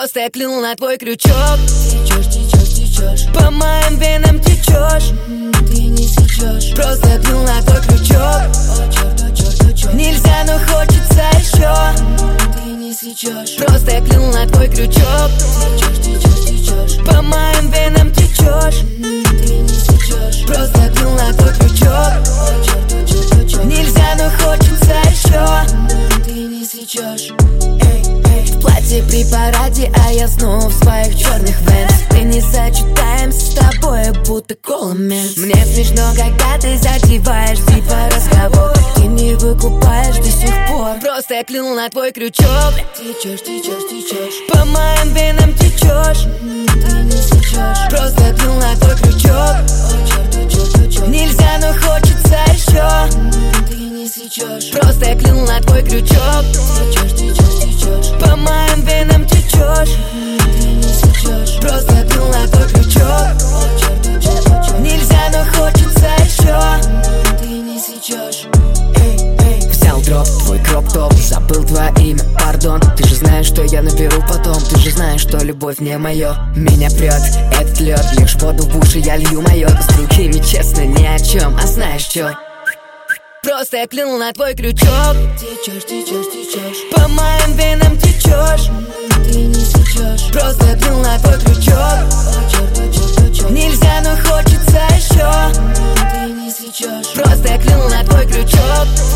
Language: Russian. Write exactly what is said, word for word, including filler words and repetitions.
Просто я клюнул на твой крючок. Течешь, течешь, течешь, по моим венам течешь. ты не сечешь. Просто я клюнул на твой крючок. О черт, о черт, о черт, Нельзя, но хочется еще. ты не сечешь. Просто я клюнул на твой крючок. Течешь, течешь, течешь, По моим венам течешь. ты не сечешь. Просто я клюнул на твой крючок. О черт, о черт, о черт, Нельзя, но хочется еще. ты не сечешь. В платье при параде, а я снова в своих черных венс. Мы не сочетаемся с тобой, будто коломент. Мне смешно, когда ты затеваешь типа разговор. Ты не выкупаешь до сих пор. Просто я клюнул на твой крючок. Течешь, течешь, течешь, По моим венам течешь. ты не сечешь. Просто я клюнул на твой крючок. О черт, о черт, о черт, Нельзя, но хочется еще. ты не сечешь. Просто я клюнул на твой крючок. Течешь, течешь, течешь, По моим венам течешь. ты не сечешь. Просто я клюнул на твой крючок. О черт, о черт, о черт, Нельзя, но хочется еще. ты не сечешь. Взял дроп, твой кроп-топ, забыл твое имя, пардон. Ты же знаешь, что я наберу потом. Ты же знаешь, что любовь не мое. Меня прет этот лед, лишь воду в уши я лью мое. С другими честно ни о чем, а знаешь что? Просто я клюнул на твой крючок. Течешь, течешь, течешь, По моим венам течешь. ты не сечешь. Просто я клюнул на твой крючок. О черт, о черт, о черт, Нельзя, но хочется еще. ты не сечешь. Просто я клюнул на твой крючок.